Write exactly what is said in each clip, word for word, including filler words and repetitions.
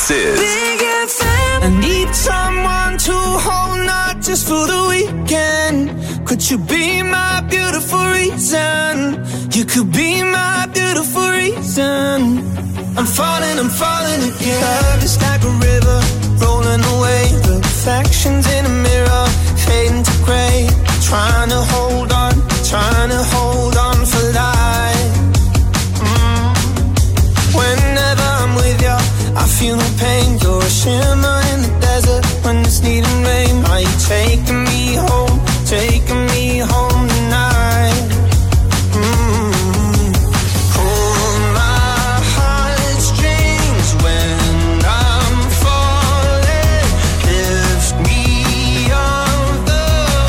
This is Big F M. I need someone to hold, not just for the weekend. Could you be my beautiful reason? You could be my beautiful reason. I'm falling, I'm falling again. Love is like a river, rolling away. The reflections in a mirror, fading to grey. Trying to hold on, trying to hold on for life. Mm. Whenever I'm with you, I feel no pain. You're a shimmer in the desert when it's needing rain. Are you taking me home, taking me home tonight? Mm. Pull my heartstrings when I'm falling. Lift me off the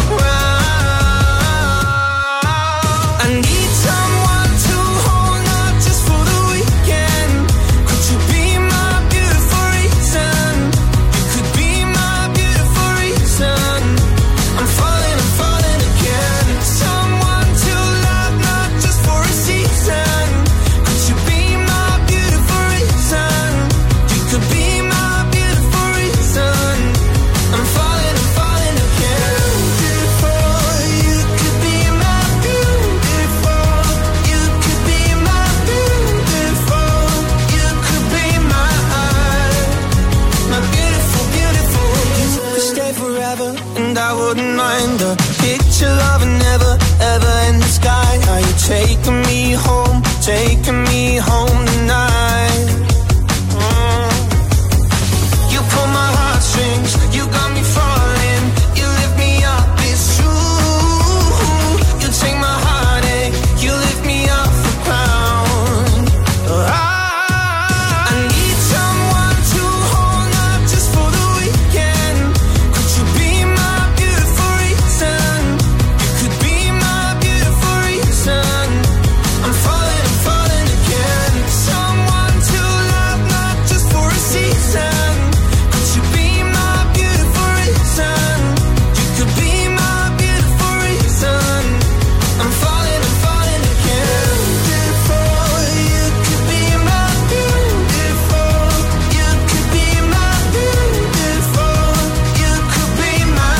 ground. I need someone to hold, not just for the weekend. Could you be my beautiful reason? You could be my beautiful reason. I'm falling, I'm falling again. Someone to love, not just for a season. Could you be my beautiful reason? You could be my beautiful reason. I'm falling, I'm falling again. Beautiful, you could be my beautiful. You could be my beautiful. You could be my my beautiful, beautiful. You could stay forever, and I wouldn't mind the picture of a never, ever in the sky. Are you taking me home, taking me home tonight? Mm. You pull my heartstrings, you got me falling. You lift me up, it's true. You take my heartache, you lift me off the ground. I, I need someone to hold, not just for the weekend. Could you be my beautiful reason? You could be my beautiful reason. I'm falling, I'm falling again. Someone to love, not just for a season. Could you be my beautiful reason? You could be my beautiful reason. I'm falling, I'm falling again. Beautiful, you could be my beautiful. You could be my beautiful. You could be my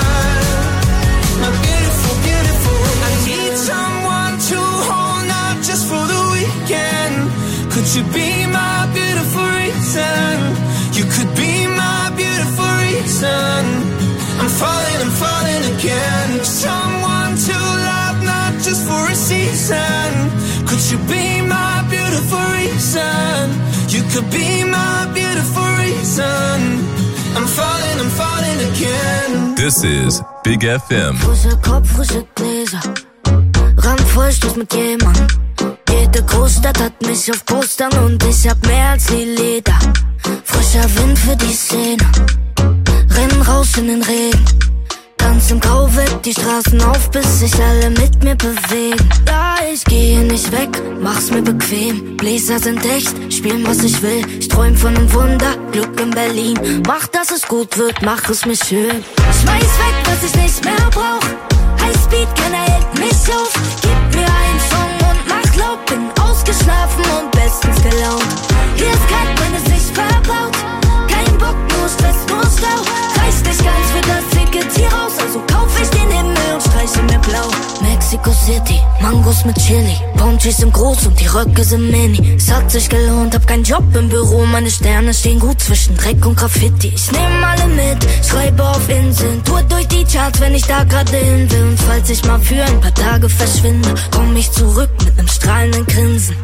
my beautiful, beautiful. I need someone to hold, not just for the weekend. Could you be my beautiful reason? You could be my beautiful reason. I'm falling, I'm falling again. Someone to love, not just for a season. Could you be my beautiful reason? You could be my beautiful reason. I'm falling, I'm falling again. This is Big F M. Frischer Kopf, frische Gläser, randvoll Stoß mit jemand. Jede Großstadt hat mich auf Postern und ich hab mehr als die Lieder. Frischer Wind für die Szene, rennen raus in den Regen. Ganz im Grau wird die Straßen auf, bis sich alle mit mir bewegen. Ja, ich gehe nicht weg, mach's mir bequem. Bläser sind echt, spielen was ich will. Ich träum von einem Wunder, Glück in Berlin. Mach, dass es gut wird, mach es mir schön. Schmeiß weg, was ich nicht mehr brauch. Highspeed, keiner hält mich auf. Gib mir einen Song und mach laut. Bin ausgeschlafen und bestens gelaunt. Hier ist kalt, meine Sicht verbaut. Kein Bock, nur Stress, nur Stau. Reicht nicht ganz für das Ticket hier raus, also kauf ich den Himmel und streiche mir blau. Mexico City, Mangos mit Chili, Ponchis sind groß und die Röcke sind mini. Es hat sich gelohnt, hab keinen Job im Büro, meine Sterne stehen gut zwischen Dreck und Graffiti. Ich nehm alle mit, schreibe auf Inseln, tour durch die Charts, wenn ich da gerade hin will. Und falls ich mal für ein paar Tage verschwinde, komm ich zurück mit nem strahlenden Grinsen.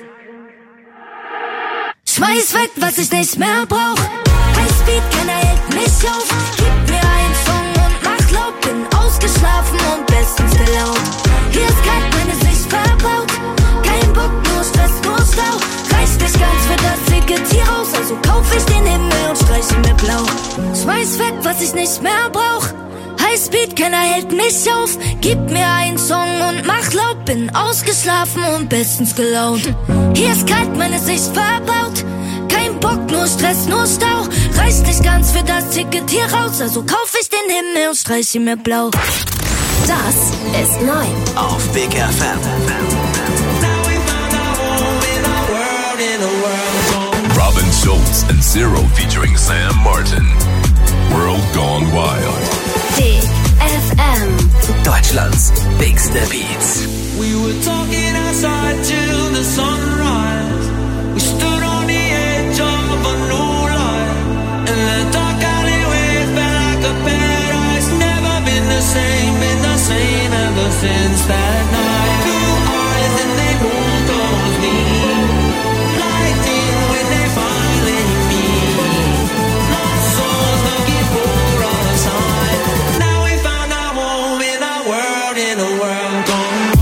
Schmeiß weg, was ich nicht mehr brauch. Highspeed, keiner hält mich auf. Gib mir einen Song und mach laut. Bin ausgeschlafen und bestens gelaunt. Hier ist kalt, meine Sicht verbaut. Kein Bock, nur Stress, nur Stau. Reicht nicht ganz für das Ticket hier raus, also kauf ich den Himmel und streiche mir blau. Schmeiß weg, was ich nicht mehr brauch. Highspeed, keiner hält mich auf. Gib mir einen Song und mach laut. Bin ausgeschlafen und bestens gelaunt. Hier ist kalt, meine Sicht verbaut. Kein Bock, nur Stress, nur Stau. Reicht nicht ganz für das Ticket hier raus, also kauf ich den Himmel und streiche mir blau. Das ist neu auf Big F M. Robin Schulz and Zero featuring Sam Martin. World Gone Wild. Big F M. Deutschlands bigste Beats. We were talking outside till the sunrise. We stood on the edge of a new life. And the dark alleyway felt like a paradise. Never been the same, been the same ever since that night. Blue eyes and they moved towards me. Lightning when they finally meet. Lost souls looking for a sign. Now we found our home in our world, in a world gone wild.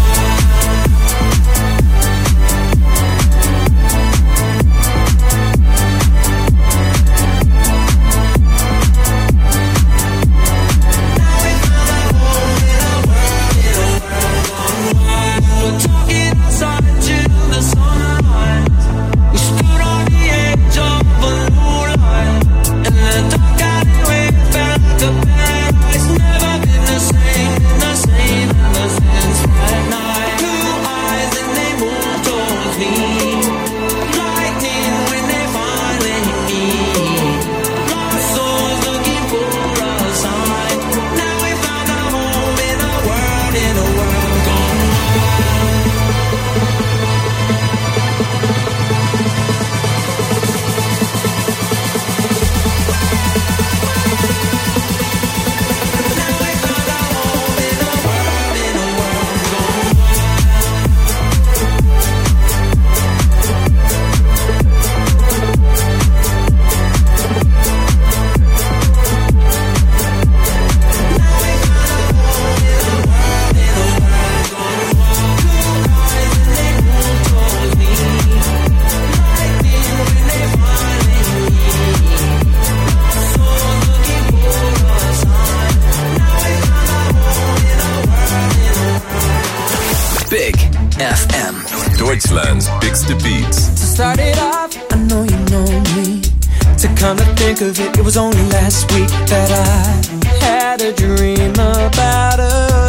Deutschland's bigste Beats. To start it off, I know you know me. To come to think of it, it was only last week that I had a dream about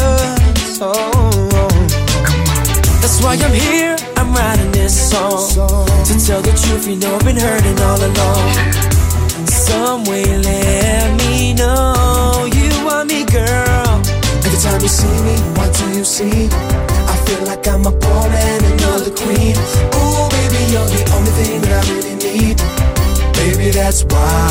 us. Oh, that's why I'm here, I'm writing this song. To tell the truth, you know I've been hurting all along. Some way let me know you want me, girl. Every time you see me, what do you see? I feel like I'm a pawn and another queen. Ooh, baby, you're the only thing that I really need. Baby, that's why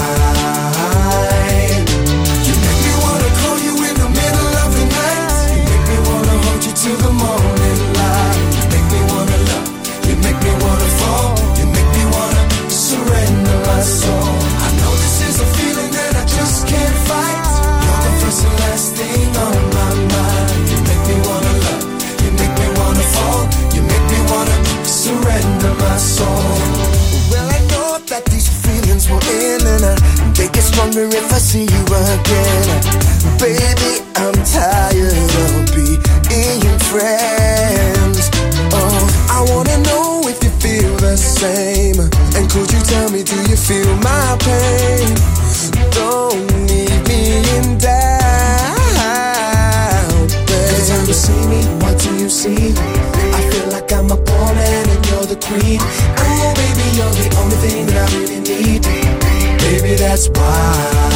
you make me wanna call you in the middle of the night. You make me wanna hold you till the morning light. You make me wanna love, you make me wanna fall. You make me wanna surrender my soul. I know this is a feeling that I just can't fight. You're the first and last thing on my mind. You make me wanna love, you make me wanna fall. You make me wanna surrender my soul. Well, I know that these feelings will end, and I, they get stronger if I see you again. Baby, I'm tired of being friends. Oh, I wanna know if you feel the same. And could you tell me, do you feel my pain? Don't leave me in doubt, babe. Every time you see me, what do you see? I feel like I'm a pawn and you're the queen. Oh, baby, you're the only thing that I really need. Baby, that's why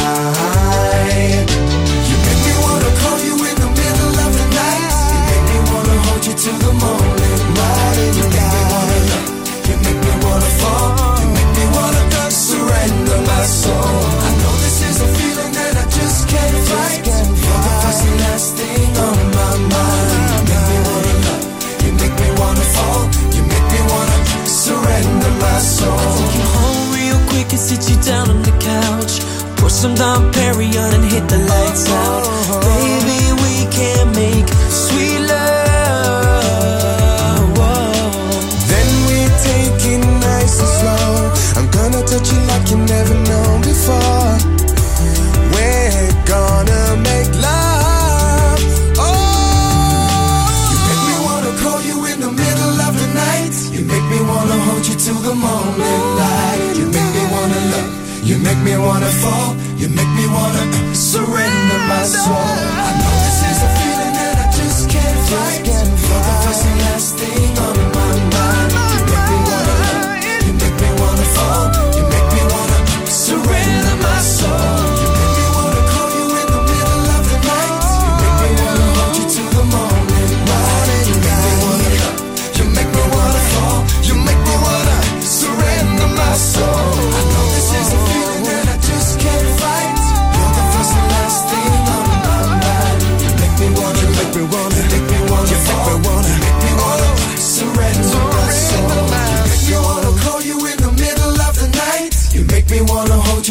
you make me wanna call you in the middle of the night. You make me wanna hold you till the morning light. You make me wanna love, you make me wanna fall. You make me wanna surrender my soul. I know this is a feeling that I just can't fight. You're the first and last thing on my mind. You make me wanna love, you make me wanna fall. You make me wanna surrender my soul. I'll take you home real quick and sit you down on the couch. Pour some Dom Perignon and hit the lights out. Baby, we can make sweet love. Whoa. Then we take it nice and slow. I'm gonna touch you like you never known before. We're gonna make love. Oh, you make me wanna call you in the middle of the night. You make me wanna hold you till the morning light. You make me wanna love, you make me wanna fall. You make me wanna surrender my soul. I know this is a feeling that I just can't fight. You're the first and last thing on my mind. You make me wanna love, you make me wanna fall. You make me wanna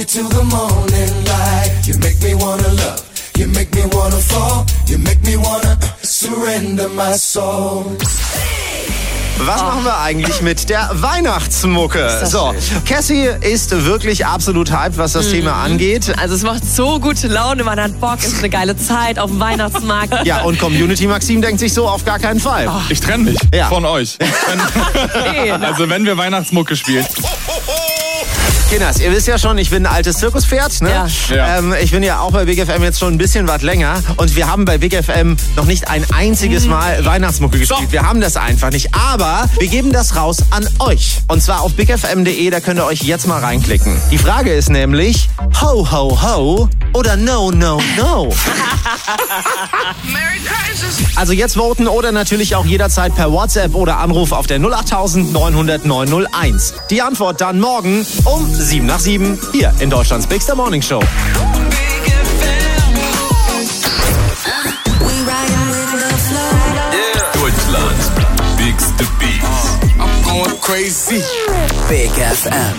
you till the morning light. You make me wanna love, you make me wanna fall, you make me wanna surrender my soul. Was oh. machen wir eigentlich mit der Weihnachtsmucke? So, Cassie ist wirklich absolut hyped, was das mhm. Thema angeht. Also es macht so gute Laune, man hat Bock, es ist eine geile Zeit auf dem Weihnachtsmarkt. Ja, und Community Maxim denkt sich so, auf gar keinen Fall. Oh. Ich trenne mich ja. von euch. Also wenn wir Weihnachtsmucke spielen. Kinders, ihr wisst ja schon, ich bin ein altes Zirkuspferd. Ne? Ja. Ja. Ähm, ich bin ja auch bei Big F M jetzt schon ein bisschen was länger. Und wir haben bei Big F M noch nicht ein einziges Mal Weihnachtsmucke gespielt. So. Wir haben das einfach nicht. Aber wir geben das raus an euch. Und zwar auf big f m punkt d e, da könnt ihr euch jetzt mal reinklicken. Die Frage ist nämlich, ho, ho, ho oder no, no, no? Also jetzt voten oder natürlich auch jederzeit per WhatsApp oder Anruf auf der null acht neun null null neun null eins. Die Antwort dann morgen um sieben nach sieben hier in Deutschlands Bigster Morning Show. Deutschlands Bigster Beats. I'm going crazy. Big F M.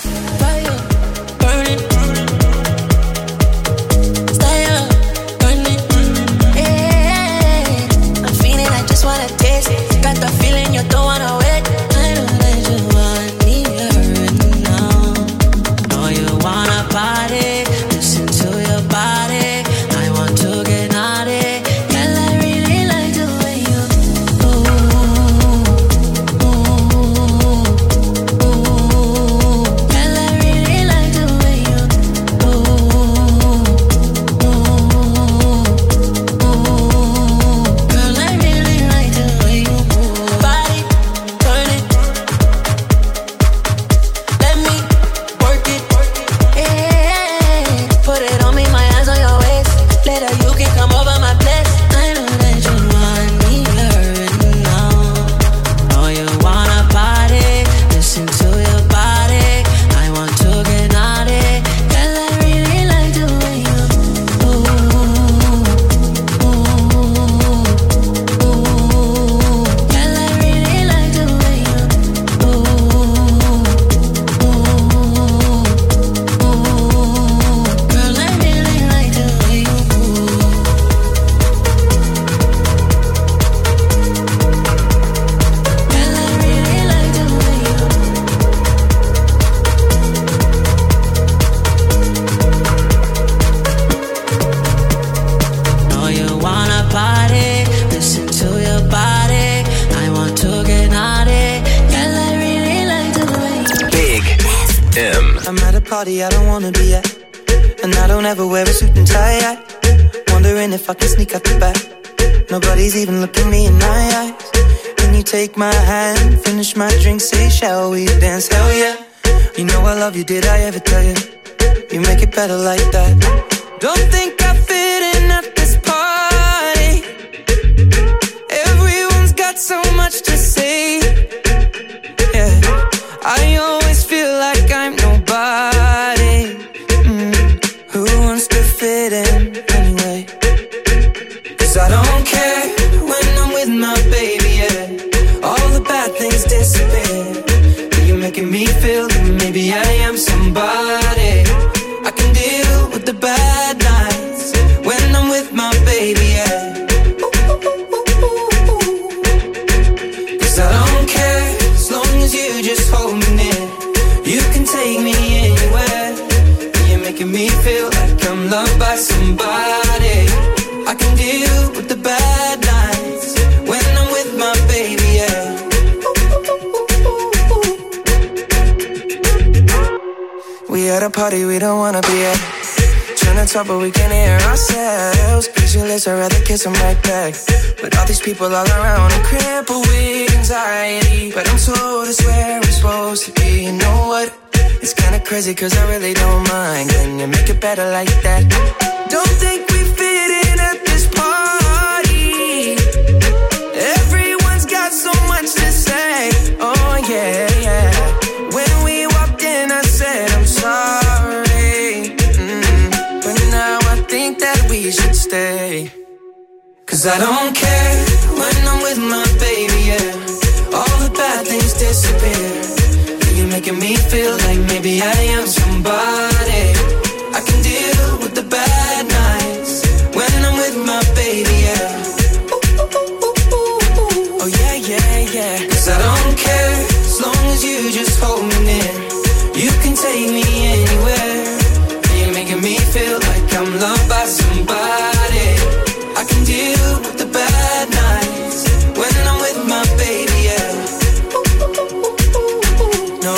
Party I don't wanna be at, and I don't ever wear a suit and tie. I wondering if I can sneak out the back. Nobody's even looking me in my eyes. Can you take my hand, finish my drink, say shall we dance? Hell yeah. You know I love you, did I ever tell you? You make it better like that. Don't think I fit in at this party. Everyone's got so much to say. Yeah, I always feel like I'm nobody. Mm. Who wants to fit in anyway? Cause I don't care when I'm with my baby, yeah. All the bad things disappear. You're making me feel that maybe I am somebody. I can deal with the bad nights when I'm with my baby, yeah. Cause I don't care as long as you just hold me near. You can take me anywhere. You're making me feel like I'm loved by somebody. I can deal with the bad nights when I'm with my baby, yeah. We at a party we don't wanna be at. Trying to talk but we can't hear ourselves. Pictureless, I'd rather kiss them right back. But all these people all around, I'm crippled with anxiety. But I'm told it's where I'm supposed to be. You know what? It's kinda crazy cause I really don't mind. Can you make it better like that? Don't think we fit in at this party. Everyone's got so much to say. Oh yeah, yeah. When we walked in I said I'm sorry. Mm. But now I think that we should stay. Cause I don't care when I'm with my baby, yeah. All the bad things disappear. You're making me feel like maybe I am somebody. as you just hold me near. You can take me anywhere. You're making me feel like I'm loved by somebody. I can deal with the bad nights when I'm with my baby, yeah. No,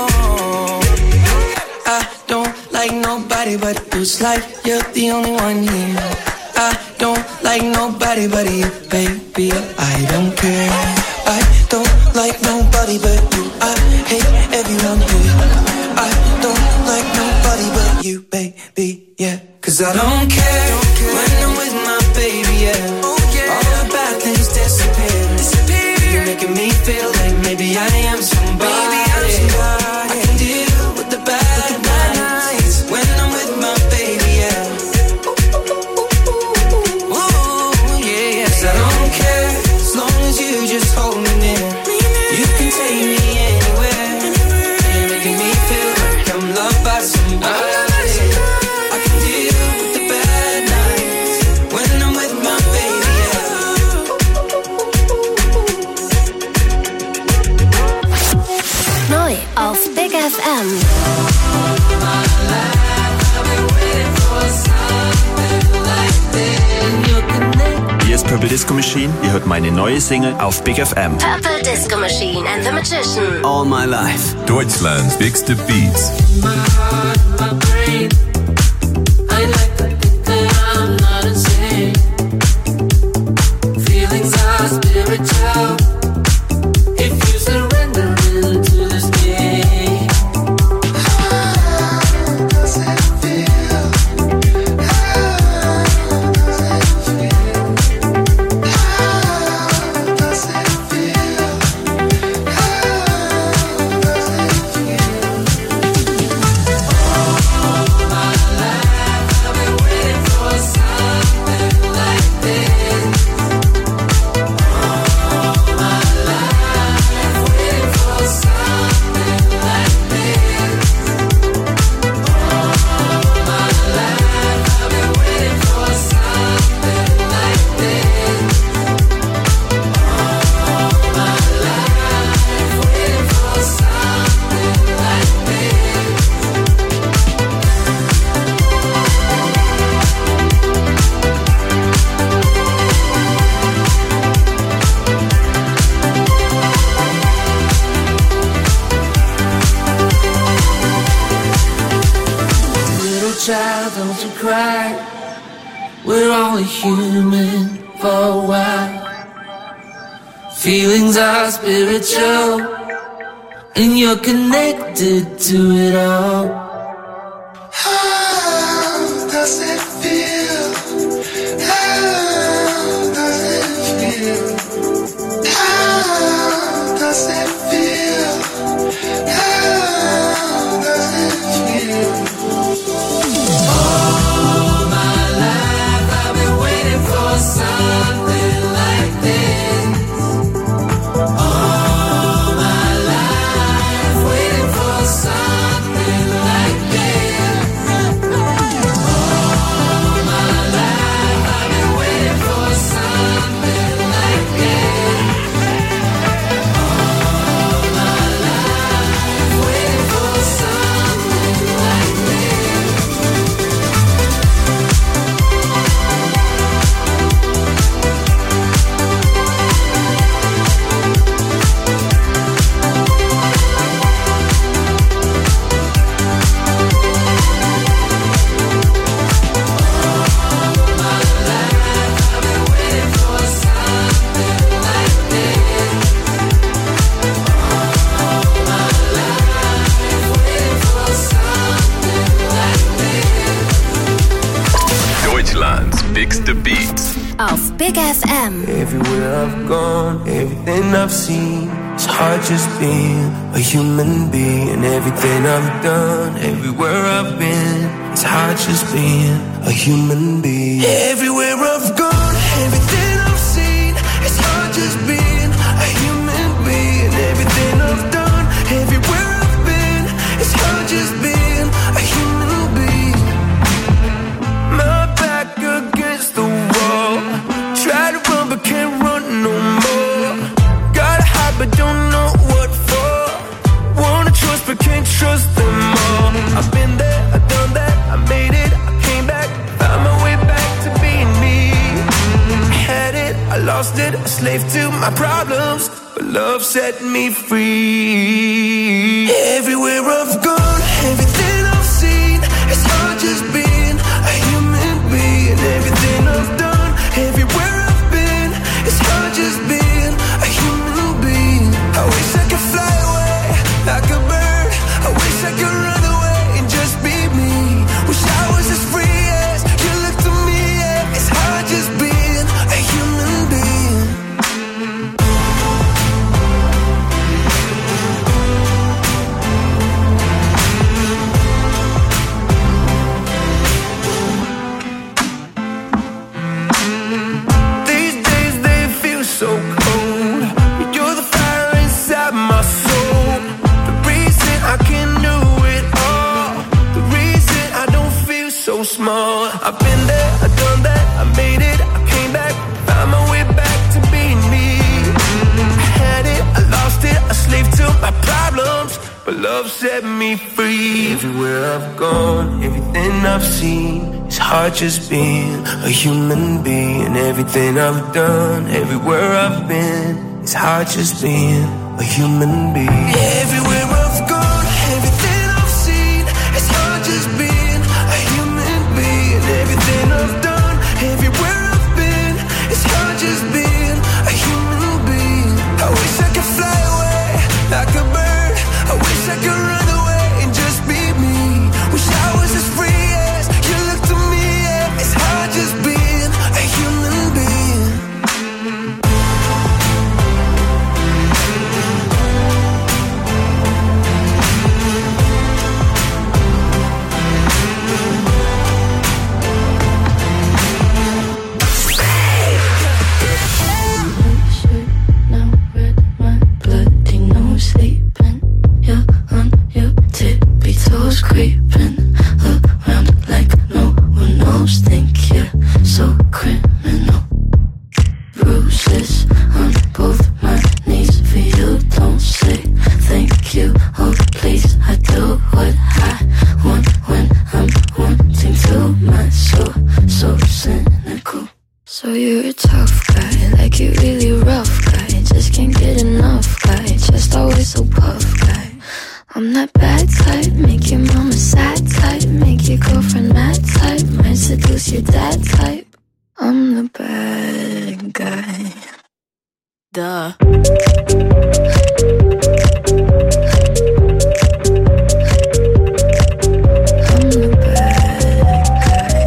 I don't like nobody but you. It's like you're the only one here. I don't like nobody but you, baby. I don't care. I don't like nobody but you. I hate everyone here. I don't like nobody but you, baby, yeah. Cause I don't care when I'm with my baby, yeah. All the bad things disappear. You're making me feel like maybe I am somebody. I can deal with the bad nights when I'm with my baby, yeah. Ooh, yeah, yes, I don't care as long as you just hold me near. You can take me anywhere. You're making me feel like I'm loved by somebody. I can deal with the bad nights when I'm with my baby, yeah. Neu auf Big F M. Hier ist Purple Disco Machine. Ihr hört meine neue Single auf Big F M. Purple Disco Machine and the Magician. All My Life. Deutschland's biggste Beats. Child, don't you cry. We're only human for a while. Feelings are spiritual, and you're connected to it all. How does it feel? How does it feel? How does it feel? How does it feel? Something like this. All my life waiting for something like this. All my life I've been waiting for something like this. All my life waiting for something like this. Deutschland's biggste Beats. Auf Big F M. Everywhere I've gone, everything I've seen, it's hard just being a human being. Everything I've done, everywhere I've been, it's hard just being a human being. Everywhere I've gone, everything I've seen, it's hard just being a human being. Everything I've done, everywhere I've been, it's hard just being a human being. My back against the wall, try to run but can't run no more. Gotta hide but don't know what for. lost it, a slave to my problems, but love set me free. Everywhere I've gone, everything I've seen, it's hard just being a human being. Everything I've done, everywhere I've been, it's hard just being a human being. I wish I could fly away like a bird. I wish I could run away and just be me. Wish I was as free as you look to me. Yeah. It's hard just being a human being. These days they feel so cold. You're the fire inside my soul. The reason I can do it all. The reason I don't feel so small. I've been there, I've done that, I made it, I came back, found my way back to being me. I had it, I lost it, a slave to my problems, but love set me free. Everywhere I've gone, everything I've seen, it's hard just being a human being. Everything I've done, everywhere I've been, it's hard just being a human being. Everywhere I've gone, everything I've seen, it's hard just being a human being. Everything I've done, everywhere I've been, it's hard just being a human being. I wish I could fly away like a bird. I wish I could run away and just be me. Wish I was as free as you look to me. Yeah. It's hard just being a human being. Now red, my bloody nose sleeping. You're on your tippy toes, creeping around like no one knows. Think you're so criminal. Bruises on both my knees for you. Don't say thank you. Oh please, I do what I want when I'm wanting to. My soul so cynical. So you're a tough guy, like you really rough guy. Just can't get enough guy, just always so puff guy. I'm that bad type, make your mama sad type, make your girlfriend mad type, might seduce your dad type. I'm the bad guy. Duh. I'm the bad guy.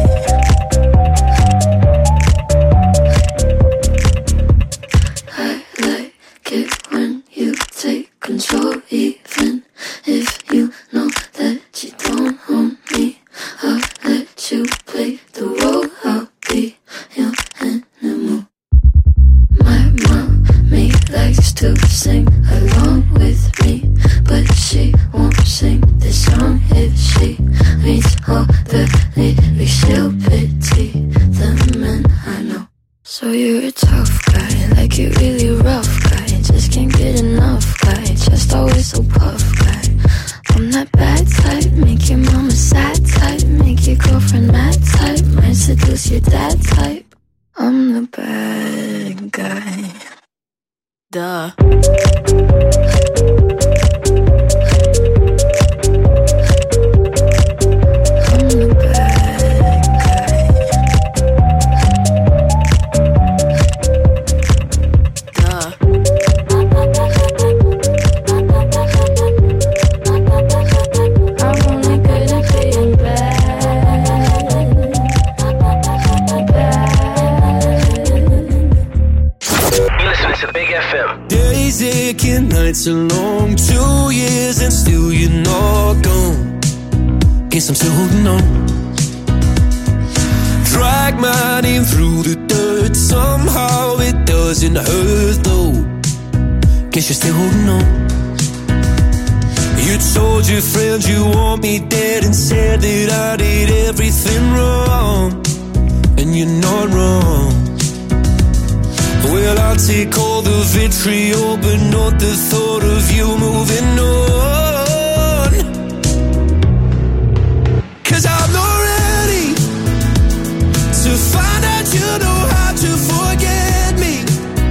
I like it when you take control, even if you know that you don't own me. I'll let you play the role, I'll be your animal. My mommy likes to sing along with me, but she won't sing this song if she reads all the lyrics. She'll pity the men I know. So you're a tough guy, like you really rough guy. Just can't get enough guy, just always so puff guy. I'm that bad type, make your mama sad type, make your girlfriend mad type, might seduce your dad type. I'm the bad guy. Duh. I'm the bad guy. Duh. I'm only good at being bad. Bad. You listen to Big F M. Days aching, nights are long, two years and still you're not gone. Guess I'm still holding on. Drag my name through the dirt, somehow it doesn't hurt though. Guess you're still holding on. You told your friends you want me dead and said that I did everything wrong. And you're not wrong. Well, I'll take all the vitriol, but not the thought of you moving on. Cause I'm not ready to find out you know how to forget me.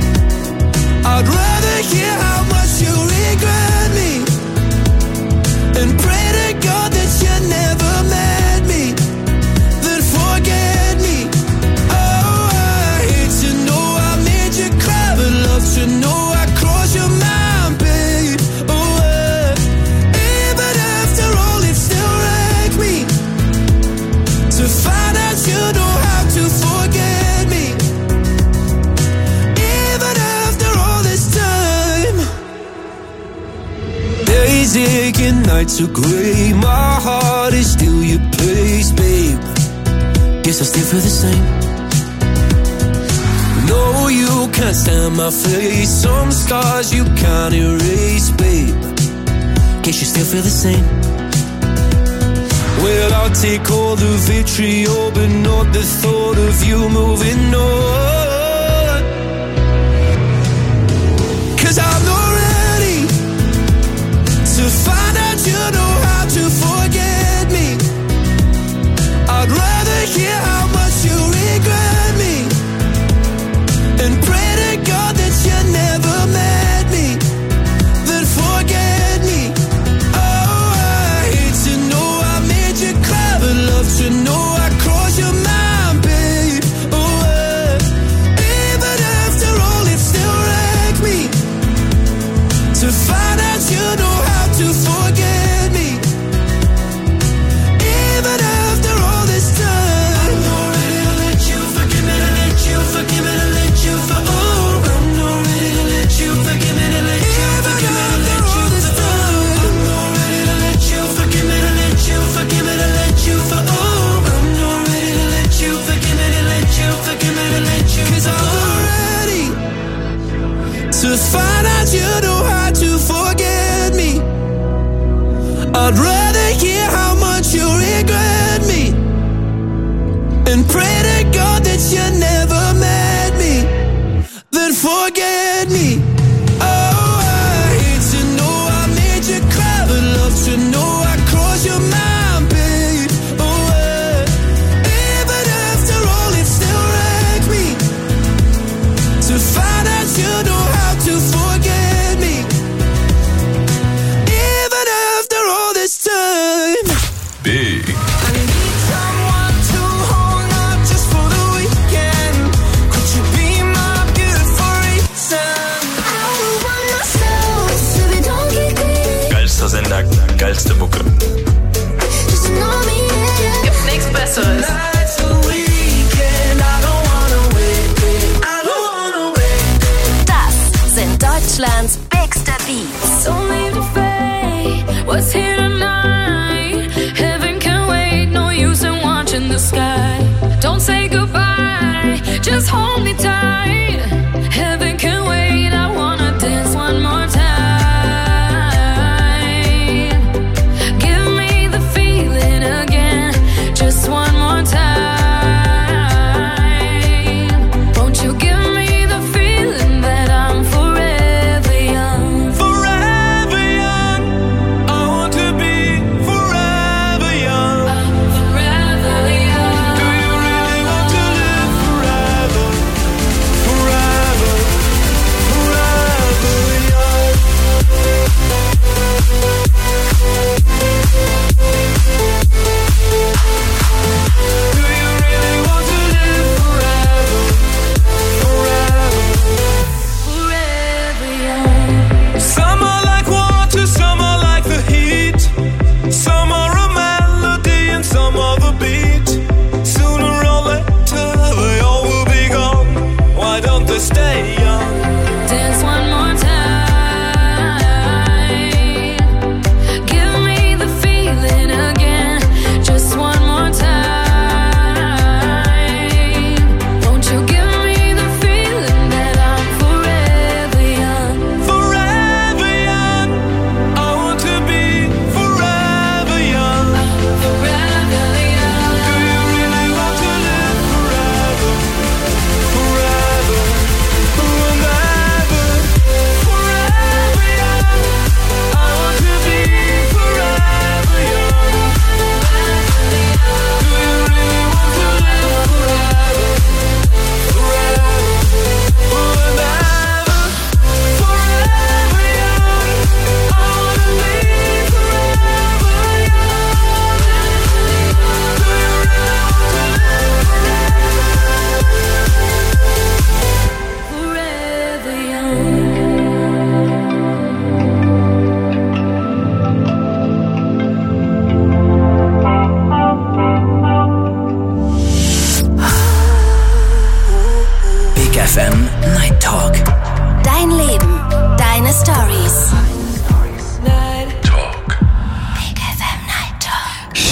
music and nights are gray. My heart is still your place, babe. Guess I still feel the same. No, you can't stand my face. Some scars you can't erase, babe. Guess you still feel the same. Well, I'll take all the vitriol, but not the thought of you moving on. Cause I'm not ready to find out you know how to forget me. I'd rather hear how much you regret me and pray to God that you never met me, then forget me. Oh, I hate to know I made you cry, but love to know I crossed your mind, babe. Oh, uh, even after all, it still wrecked me to find out you know how to forget me. Even after all this time, I'm not ready to let you forgive me, to let you forgive me, to let you for oh, I'm not ready to let you forgive me, to let you forgive me, to let you for oh, I'm not ready to let you forgive me, to let you forgive me, to let you for oh, I'm not ready to let you forgive me, to let you forgive me, to let you. Cause I'm not ready to find out you know how to forget me. I'd rather hear how much you regret me and pray to God that you never met me, then forget me. Oh, I hate to know I made you cry, but love to know I crossed your mind, babe. Oh, uh, even after all, it still wrecked me to find out you know how to forget me. Even after all this time. Big. I need someone to hold up just for the weekend. Could you be my beautiful reason? I don't want myself, so we don't get greedy. Geilster Sender, geilste Mucke. Just know me, yeah, yeah. Gibt's nichts Besseres. Tonight's the weekend. I don't wanna wait, wait. I don't wanna wait. Das sind Deutschlands bigste Beats. Don't leave the fate. What's here tonight? Heaven can wait. No use in watching the sky. Don't say goodbye. Just hold me tight. Heaven can wait. I wanna dance one more time. Give me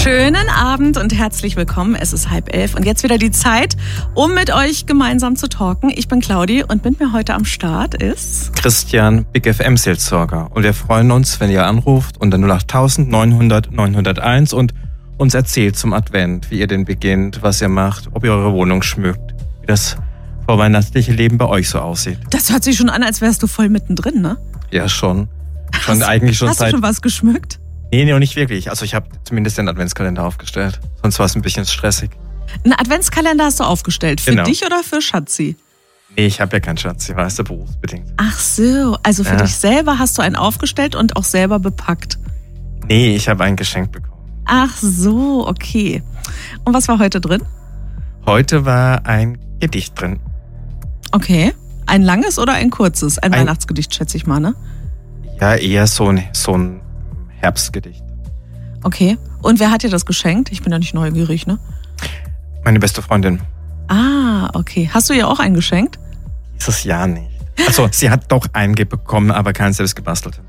Schönen Abend und herzlich willkommen. Es ist halb elf und jetzt wieder die Zeit, um mit euch gemeinsam zu talken. Ich bin Claudi und mit mir heute am Start ist Christian, Big F M Seelsorger. Und wir freuen uns, wenn ihr anruft unter null acht neunhundert neunhunderteins und uns erzählt zum Advent, wie ihr den beginnt, was ihr macht, ob ihr eure Wohnung schmückt, wie das vorweihnachtliche Leben bei euch so aussieht. Das hört sich schon an, als wärst du voll mittendrin, ne? Ja, schon. Schon hast, eigentlich schon hast seit... du schon was geschmückt? Nee, nee, noch nicht wirklich. Also ich habe zumindest den Adventskalender aufgestellt. Sonst war es ein bisschen stressig. Einen Adventskalender hast du aufgestellt. Für Genau. dich oder für Schatzi? Nee, ich habe ja keinen Schatz. Ich weiß, ja berufsbedingt. Ach so, also für Ja. dich selber hast du einen aufgestellt und auch selber bepackt. Nee, ich habe ein Geschenk bekommen. Ach so, okay. Und was war heute drin? Heute war ein Gedicht drin. Okay. Ein langes oder ein kurzes? Ein, Ein- Weihnachtsgedicht, schätze ich mal, ne? Ja, eher so ein, so ein Herbstgedicht. Okay. Und wer hat dir das geschenkt? Ich bin ja nicht neugierig, ne? Meine beste Freundin. Ah, okay. Hast du ihr auch einen geschenkt? Dieses Jahr nicht. Also, sie hat doch einen bekommen, aber keinen selbst gebastelt.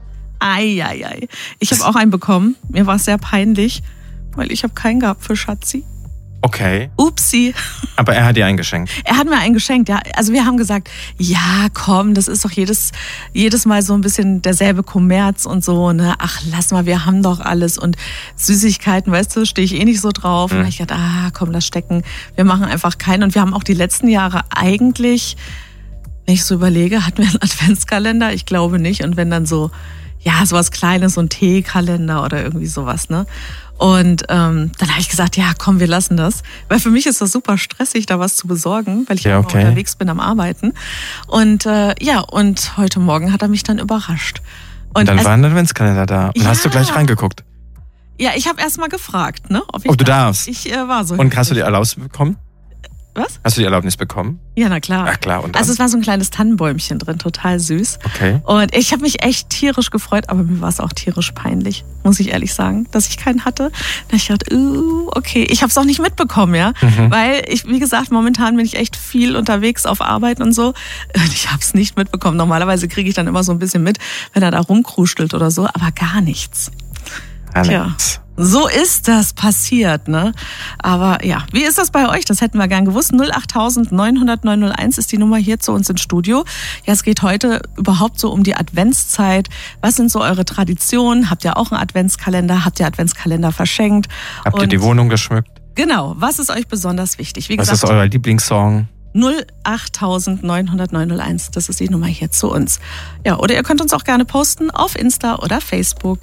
Eieiei. Ich habe auch einen bekommen. Mir war es sehr peinlich, weil ich habe keinen gehabt für Schatzi. Okay. Upsi. Aber er hat dir einen geschenkt. Er hat mir einen geschenkt, ja. Also wir haben gesagt, ja, komm, das ist doch jedes, jedes Mal so ein bisschen derselbe Kommerz und so, ne? Ach, lass mal, wir haben doch alles. Und Süßigkeiten, weißt du, stehe ich eh nicht so drauf. Mhm. Und ich dachte, ah, komm, lass stecken. Wir machen einfach keinen. Und wir haben auch die letzten Jahre eigentlich, wenn ich so überlege, hatten wir einen Adventskalender? Ich glaube nicht. Und wenn dann so, ja, sowas Kleines, so ein Teekalender oder irgendwie sowas, ne? Und ähm, dann habe ich gesagt, ja, komm, wir lassen das. Weil für mich ist das super stressig, da was zu besorgen, weil ich Ja, ja, okay. unterwegs bin am Arbeiten. Und äh, ja, und heute Morgen hat er mich dann überrascht. Und dann es- war ein Adventskalender da. Und Ja. hast du gleich reingeguckt. Ja, ich habe erst mal gefragt, ne? Ob ich Oh, du darf. darfst. Ich äh, war so. Und hast du die Erlaubnis bekommen? Was? Hast du die Erlaubnis bekommen? Ja, na klar. Ja, klar. Und dann? Also es war so ein kleines Tannenbäumchen drin, total süß. Okay. Und ich habe mich echt tierisch gefreut, aber mir war es auch tierisch peinlich, muss ich ehrlich sagen, dass ich keinen hatte. Da ich dachte, uh, okay, ich habe es auch nicht mitbekommen, ja, Mhm. weil ich, wie gesagt, momentan bin ich echt viel unterwegs auf Arbeit und so. Und ich habe es nicht mitbekommen. Normalerweise kriege ich dann immer so ein bisschen mit, wenn er da rumkruschelt oder so, aber gar nichts. Tja, Alex. so ist das passiert, ne? Aber ja, wie ist das bei euch? Das hätten wir gern gewusst. null acht neunhundert neunhunderteins ist die Nummer hier zu uns ins Studio. Ja, es geht heute überhaupt so um die Adventszeit. Was sind so eure Traditionen? Habt ihr auch einen Adventskalender? Habt ihr Adventskalender verschenkt? Habt ihr Und die Wohnung geschmückt? Genau, was ist euch besonders wichtig? Wie Was gesagt, ist euer Lieblingssong? null acht neunhundert neunhunderteins, das ist die Nummer hier zu uns. Ja, oder ihr könnt uns auch gerne posten auf Insta oder Facebook.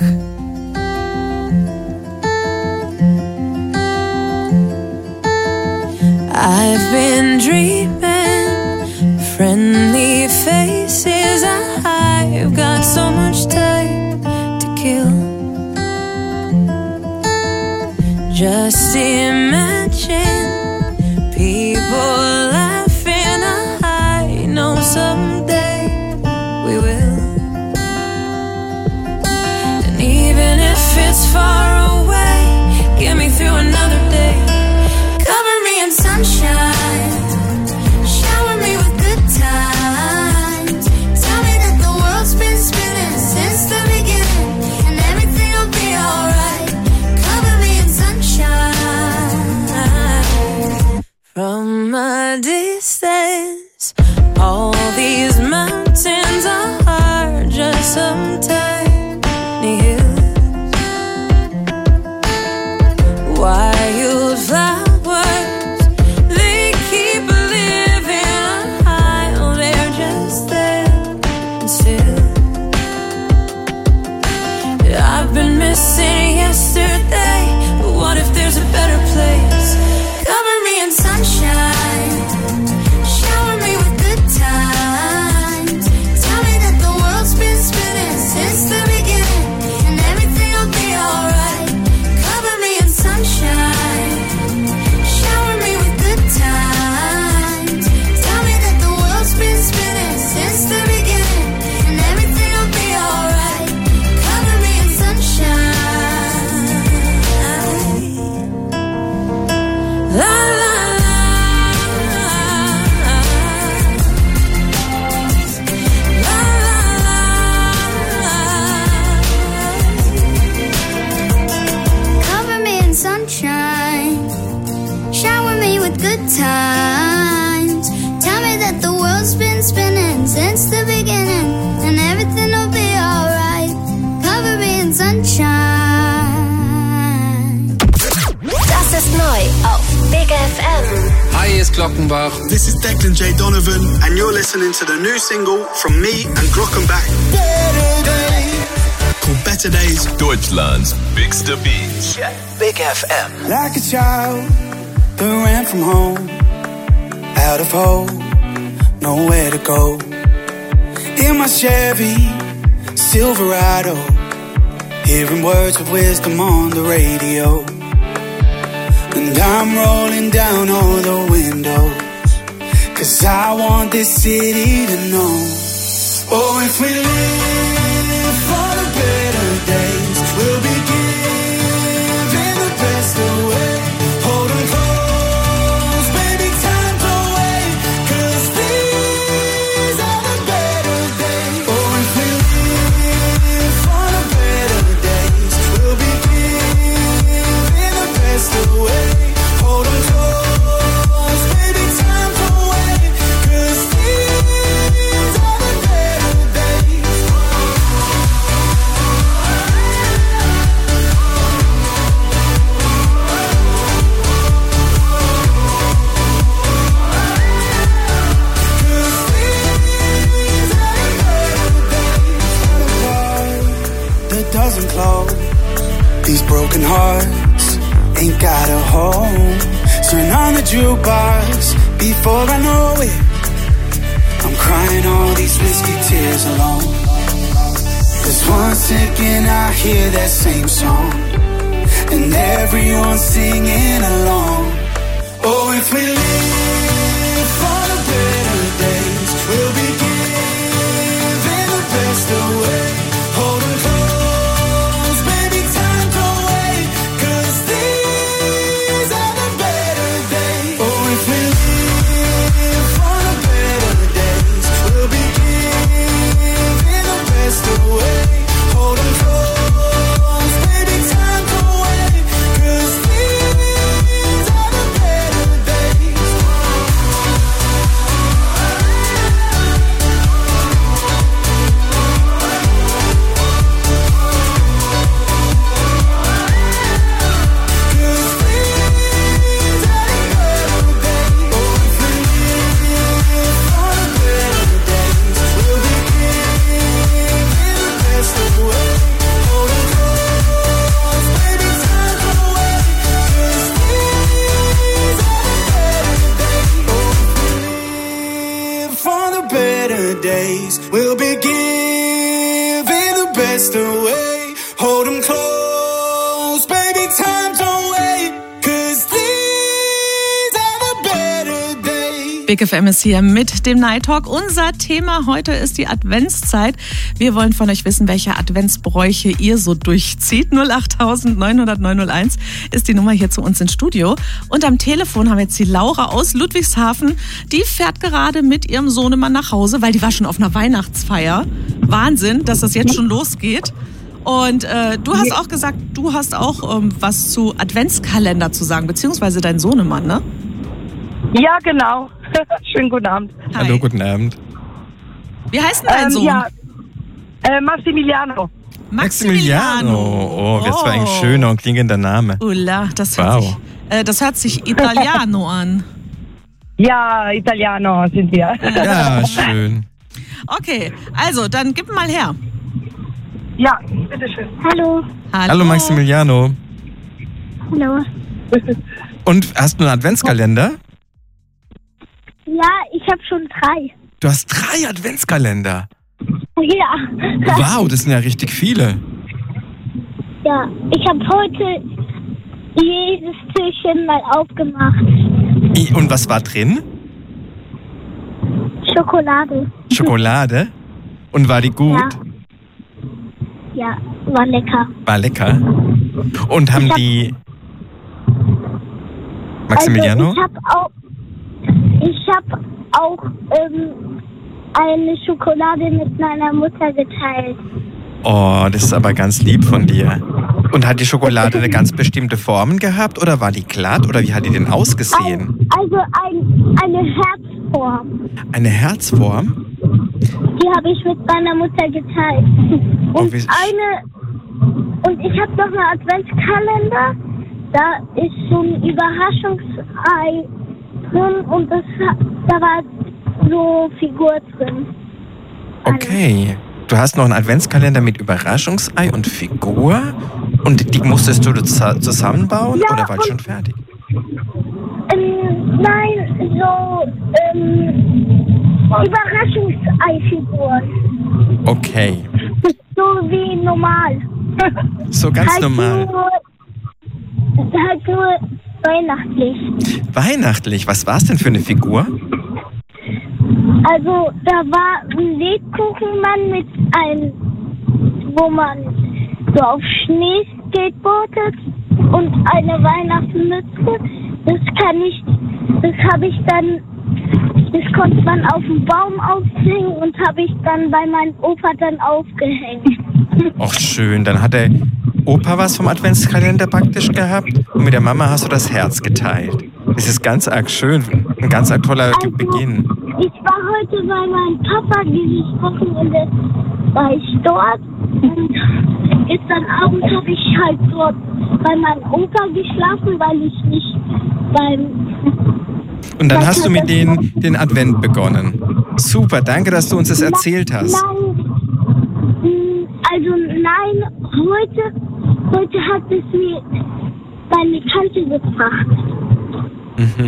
I've been dreaming, friendly faces. I've got so much time to kill. Just imagine people laughing. I know someday we will. And even if it's far away, get me through another day. Cover me in sunshine, shower me with good times. Tell me that the world's been spinning since the beginning, and everything will be alright. Cover me in sunshine. From a distance, all these mountains are just some tiny hills. Wildflowers, they keep living high. They're just there and still. I've been missing yesterday, but what if there's a better place? Cover me in sunshine, shower me with good times. Tell me that the world's been spinning since the beginning, and everything will be alright. Cover me in sunshine, shower me with good times. Tell me that the world's been spinning since the beginning, and everything will be alright. Cover me in sunshine. times. Tell me that the world's been spinning since the beginning, and everything will be alright. Cover me in sunshine. Das ist neu auf Big F M. Hi, hier ist Glockenbach. This is Declan J. Donovan, and you're listening to the new single from me and Glockenbach. Called Better Days. Deutschlands bigste Beats. Big F M. Like a child that ran from home, out of hope, nowhere to go. In my Chevy Silverado, hearing words of wisdom on the radio. And I'm rolling down all the windows, 'cause I want this city to know. Oh, if we live for the better days, we'll be giving the best away. Hold 'em close, baby, time to wait, 'cause these are the better days. Oh, if we live for the better days, we'll be giving the best away. Hold 'em close, baby, time to wait, 'cause these are the better days. That doesn't close. These broken hearts ain't got a home. Turn on the jukebox before I know it. I'm crying all these whiskey tears alone. 'Cause once again I hear that same song, and everyone's singing along. Oh, if we live for the better days, we'll be giving the best away. Hold 'em close, baby, time to wait, 'cause these are the better days. Oh, if we live for the better days, we'll be giving the best away. Hold 'em close, baby, time to wait, 'cause these are the better days. For the better days, we'll be giving the best away. Hold 'em close, baby, time to wait, 'cause these are the better days. Big F M ist hier mit dem Night Talk. Unser Thema heute ist die Adventszeit. Wir wollen von euch wissen, welche Adventsbräuche ihr so durchzieht. null acht neun null null neun null eins ist die Nummer hier zu uns ins Studio. Und am Telefon haben wir jetzt die Laura aus Ludwigshafen. Die fährt gerade mit ihrem Sohnemann nach Hause, weil die war schon auf einer Weihnachtsfeier. Wahnsinn, dass das jetzt schon losgeht. Und äh, du hast auch gesagt, du hast auch ähm, was zu Adventskalender zu sagen, beziehungsweise dein Sohnemann, ne? Ja, genau. Schönen guten Abend. Hi. Hallo, guten Abend. Wie heißt denn dein Ähm, Sohn? ja, äh, Maximiliano. Maximiliano. Oh, das war ein schöner und klingender Name. Ulla, das hört, Wow. sich, äh, das hört sich Italiano an. Ja, Italiano sind wir. Ja, schön. Okay, also dann gib mal her. Ja, bitteschön. Hallo. Hallo, Hallo Maximiliano. Hallo. Und hast du einen Adventskalender? Ja, ich habe schon drei. Du hast drei Adventskalender. Ja. Wow, das sind ja richtig viele. Ja, ich habe heute jedes Türchen mal aufgemacht. I- Und was war drin? Schokolade. Schokolade? Und war die gut? Ja. Ja, war lecker. War lecker. Und haben Ich hab- die... Maximiliano? Also ich habe auch, ich habe auch ähm, eine Schokolade mit meiner Mutter geteilt. Oh, das ist aber ganz lieb von dir. Und hat die Schokolade eine ganz bestimmte Form gehabt oder war die glatt oder wie hat die denn ausgesehen? Also ein, eine Herzform. Eine Herzform? Die habe ich mit meiner Mutter geteilt. Und Oh, wie- eine und ich habe noch einen Adventskalender. Da ist so ein Überraschungsei drin und das, da war so Figur drin. Okay. Du hast noch einen Adventskalender mit Überraschungsei und Figur und die musstest du zus- zusammenbauen Ja, oder war die und- schon fertig? Ähm, nein, so ähm, Überraschungsei-Figuren. Okay. So wie normal. So ganz halt normal. Nur, halt nur weihnachtlich. Weihnachtlich. Was war es denn für eine Figur? Also da war ein Lebkuchenmann mit einem, wo man so auf Schnee skateboardet und eine Weihnachtsmütze. Das kann ich, das habe ich dann, das konnte man auf dem Baum aufhängen und habe ich dann bei meinem Opa dann aufgehängt. Ach schön, dann hat der Opa was vom Adventskalender praktisch gehabt und mit der Mama hast du das Herz geteilt. Das ist ganz arg schön, ein ganz arg toller Also, Beginn. Ich war heute bei meinem Papa, dieses Wochenende war ich dort. Und gestern Abend habe ich halt dort bei meinem Opa geschlafen, weil ich nicht beim... Und dann weil hast du mit das- denen den Advent begonnen. Super, danke, dass du uns das erzählt hast. Nein, mm, also nein, heute, heute hat es mir meine Tante gebracht. Mhm.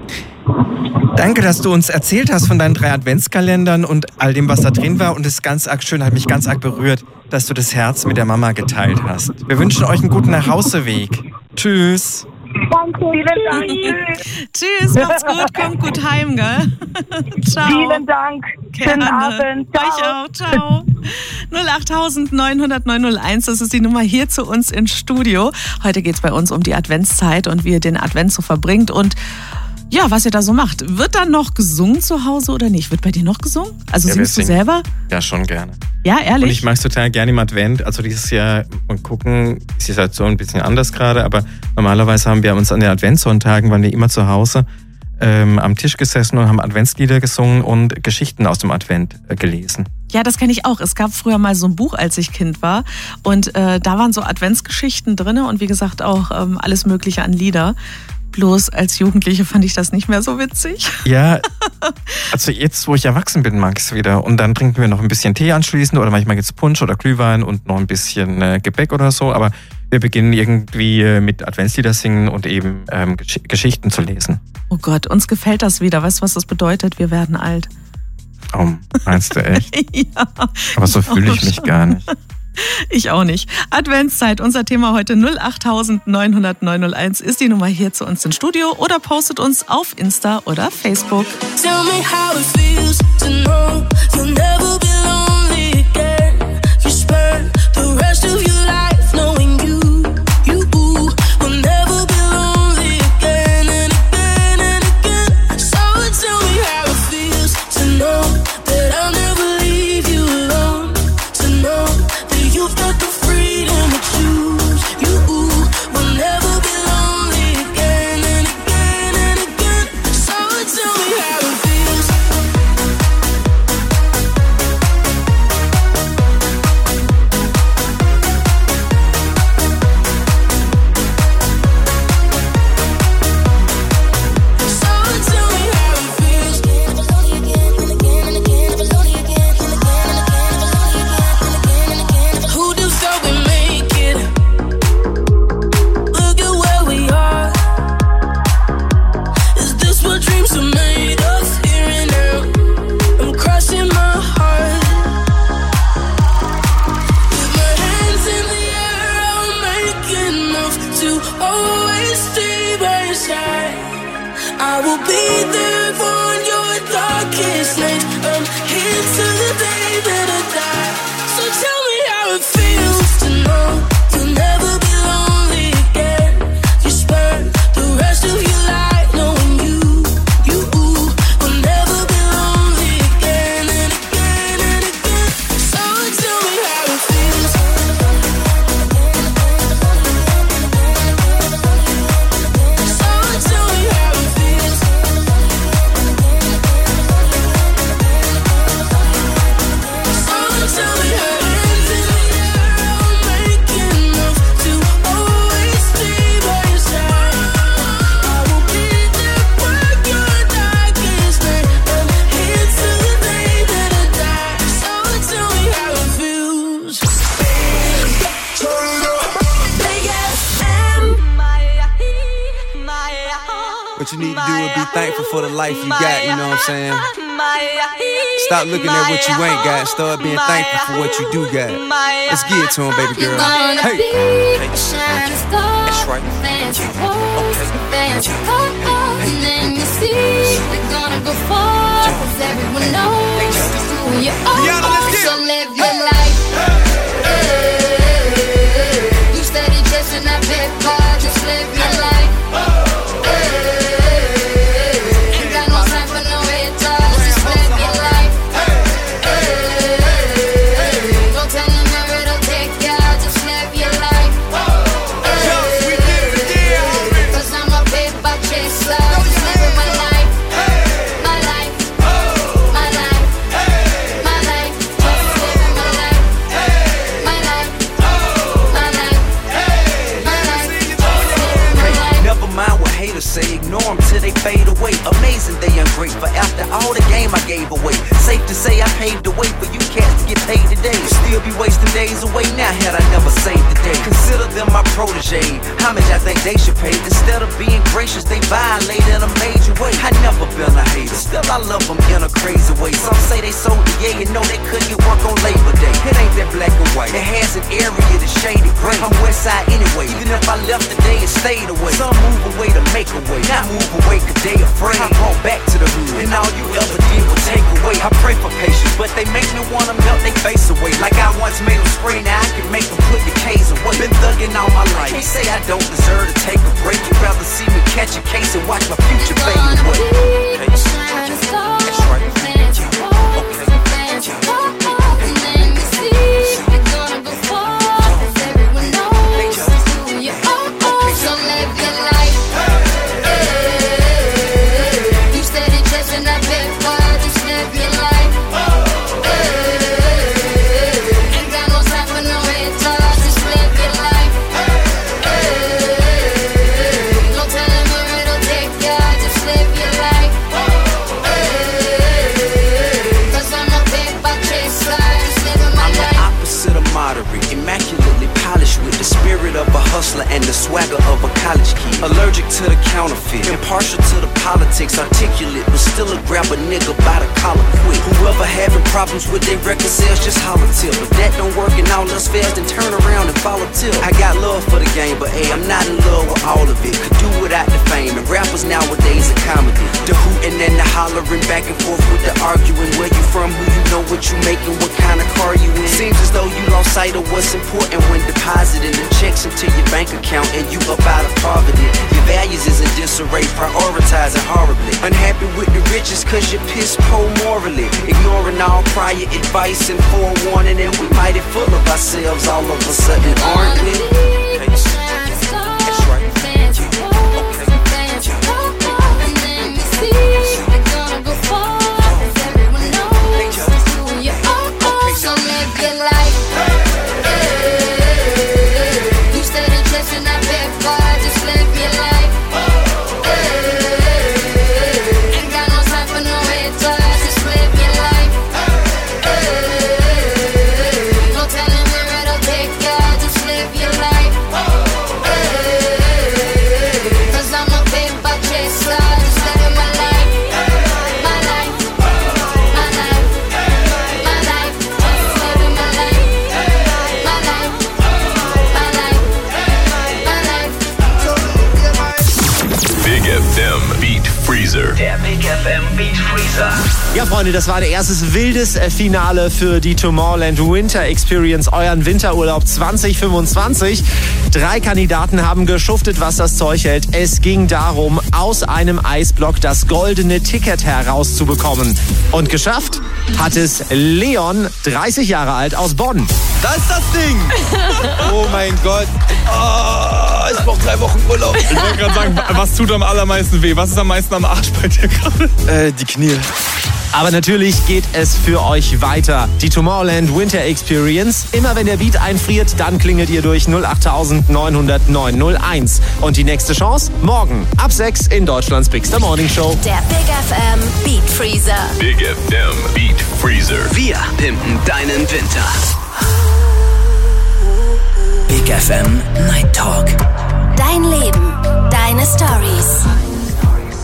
Danke, dass du uns erzählt hast von deinen drei Adventskalendern und all dem, was da drin war. Und es ist ganz arg schön, hat mich ganz arg berührt, dass du das Herz mit der Mama geteilt hast. Wir wünschen euch einen guten Nachhauseweg. Tschüss. Danke. Vielen Dank. Tschüss, macht's gut, kommt gut heim, gell? Ciao. Vielen Dank. Schönen Gerne. Abend. Euch auch, ciao. null acht neun null null neun null eins, das ist die Nummer hier zu uns ins Studio. Heute geht's bei uns um die Adventszeit und wie ihr den Advent so verbringt und ja, was ihr da so macht. Wird dann noch gesungen zu Hause oder nicht? Wird bei dir noch gesungen? Also Ja, wir singst du singen. selber? Ja, schon gerne. Ja, ehrlich? Und ich mag es total gerne im Advent. Also dieses Jahr, und gucken, ist die Situation ein bisschen anders gerade, aber normalerweise haben wir uns an den Adventssonntagen, waren wir immer zu Hause, ähm, am Tisch gesessen und haben Adventslieder gesungen und Geschichten aus dem Advent äh, gelesen. Ja, das kenne ich auch. Es gab früher mal so ein Buch, als ich Kind war. Und äh, da waren so Adventsgeschichten drin und wie gesagt auch ähm, alles Mögliche an Lieder. Bloß als Jugendliche fand ich das nicht mehr so witzig. Ja, also jetzt, wo ich erwachsen bin, mag ich es wieder. Und dann trinken wir noch ein bisschen Tee anschließend oder manchmal gibt's Punsch oder Glühwein und noch ein bisschen äh, Gebäck oder so. Aber wir beginnen irgendwie äh, mit Adventslieder singen und eben ähm, Gesch- Geschichten zu lesen. Oh Gott, uns gefällt das wieder. Weißt du, was das bedeutet? Wir werden alt. Oh, meinst du echt? Ja. Aber so fühle ich mich gar nicht. Ich auch nicht. Adventszeit, unser Thema heute null acht neun null null neun null eins ist die Nummer hier zu uns ins Studio oder postet uns auf Insta oder Facebook. Tell me how it feels to know you'll never be lonely again. You spend the rest of your life knowing you, you will never be lonely again and again and again. So tell me how it feels to know that I'll never leave you alone. To know that you've got the freedom to choose. You will never be lonely again and again and again. So tell me how it feels. Who just thought we make it? Look at where we are. Is this what dreams are made of? Here and now, I'm crushing my heart. With my hands in the air, I'll make enough to always stay by your side. I will be there for your darkest night. I'm here till the day that I die. So tell me how it feels to know you'll never be lonely again. You spend the rest of your life knowing you, you will never be lonely again and again and again. So tell me how it feels. What you need to do is be thankful for the life you got, you know what I'm saying? Stop looking at what you ain't got, start being thankful for what you do got. Let's get it to him, baby girl. Hey. That's right. And then you see they're gonna go far, cause everyone knows who you are. So live your life. You steady chasing that paper, just live your life. Ain't got no time for no haters, just live your life. Don't tell them where it'll take ya, just live your life. Cause I'm a paper chaser, just living my life. My life, my life, my life, just living my life. My life, my life, my life, just living my life. Never mind what haters say, ignore them till they fade away. Amazing they ungrateful after all the game I gave away. Safe to say I paved the way for you cats to get paid today. Still be wasting days away now had I never saved the day. Consider them my protege, how much I think they should pay. Instead of being gracious, they violate in a major way. I never been a hater, still I love them in a crazy way. Some say they sold the yeah, you know they couldn't get work on Labor Day. It ain't that black and white, it has an area that's shaded gray. I'm west side anyway, even if I left today and stayed away. Some move away to make a way, not move away cause they afraid. I brought back to the hood, and all you ever did was take away. I pray for patience, but they make me wanna melt they face away. Like I once made them spray, now I can make them put the K's away. Been thugging all my life, can't say I don't deserve to take a break. You'd rather see me catch a case and watch my future fade away. Okay. That's right. And then you see they're gonna go far, cause everyone knows who you are. So live your life. You steady chasing that paper, just live your life. Ain't got no time for no haters, just live your life. No telling where it'll take ya, just live your life. Cause I'm a paper chaser, just living my I'm the life. opposite of moderate, immaculately polished with the spirit of a hustler and the swagger of a college kid. Allergic to the counterfeit, impartial to the politics, articulate, but still a grab a nigga by the collar quick. Whoever having problems with their record sales, just holler till. If that don't work and all else fails, then turn around and follow till. I got love for the game, but hey, I'm not in love with all of it. Could do without the fame, and rappers nowadays are comedy. The hooting and the hollering, back and forth with the arguing. Where you from, who you know, what you making, what kind of car you in. Seems as though you lost sight of what's important when depositing the checks into your bank account and you up out of poverty. Your values is in disarray, prioritizing horribly. Unhappy with the riches cause you're piss poor morally. Ignoring all prior advice and forewarning, and we mighty full of ourselves all of a sudden, aren't we? Okay. That's right. And then you see they're gonna go far, cause everyone knows who you are. So live your life. You steady chasing that paper, just live your life. Ain't got no time for no haters, just live your life. No telling where it'll take ya, just live your life. Cause I'm a paper chaser, just living my life. My life, my life, my life, just living my life. My life, my life, my life. Big F M Beat Freezer. Der Big F M Beat Freezer. Ja, Freunde, das war der erstes wildes äh, Finale für die Tomorrowland Winter Experience, euren Winterurlaub zwanzig fünfundzwanzig. Drei Kandidaten haben geschuftet, was das Zeug hält. Es ging darum, aus einem Eisblock das goldene Ticket herauszubekommen. Und geschafft hat es Leon, dreißig Jahre alt, aus Bonn. Da ist das Ding! Oh mein Gott. Oh, ich brauch drei Wochen Urlaub. Ich wollte gerade sagen, was tut am allermeisten weh? Was ist am meisten am Arsch bei dir gerade? Äh, die Knie. Aber natürlich geht es für euch weiter. Die Tomorrowland Winter Experience. Immer wenn der Beat einfriert, dann klingelt ihr durch null acht neun null null neun null eins. Und die nächste Chance? Morgen ab sechs in Deutschlands Bigster Morning Show. Der Big F M Beat Freezer. Big F M Beat Freezer. Wir pimpen deinen Winter. Big F M Night Talk. Dein Leben, deine Stories.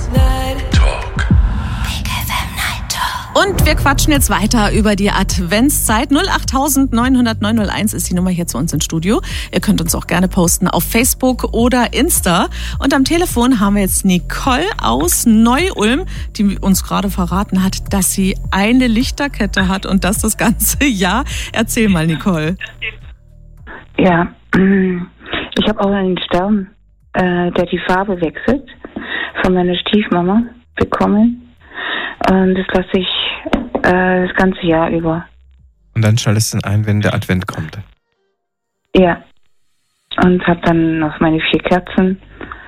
Und wir quatschen jetzt weiter über die Adventszeit. null acht neun null null neun null eins ist die Nummer hier zu uns ins Studio. Ihr könnt uns auch gerne posten auf Facebook oder Insta. Und am Telefon haben wir jetzt Nicole aus Neu-Ulm, die uns gerade verraten hat, dass sie eine Lichterkette hat und das das ganze Jahr. Erzähl mal, Nicole. Ja, ich habe auch einen Stern, äh, der die Farbe wechselt, von meiner Stiefmama bekommen. Und das lasse ich äh, das ganze Jahr über. Und dann schaltest du ihn ein, wenn der Advent kommt. Ja. Und habe dann noch meine vier Kerzen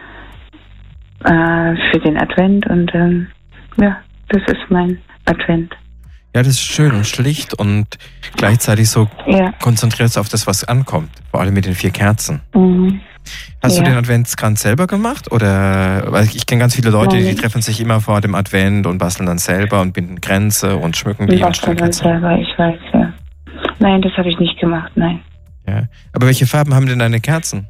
äh, für den Advent. Und ähm, ja, das ist mein Advent. Ja, das ist schön und schlicht und gleichzeitig so ja. konzentriert auf das, was ankommt. Vor allem mit den vier Kerzen. Mhm. Hast ja. du den Adventskranz selber gemacht? Oder, weil ich kenne ganz viele Leute, die treffen sich immer vor dem Advent und basteln dann selber und binden Kränze und schmücken die. Ich basteln dann selber, ich weiß, ja. Nein, das habe ich nicht gemacht, nein. Ja. Aber welche Farben haben denn deine Kerzen?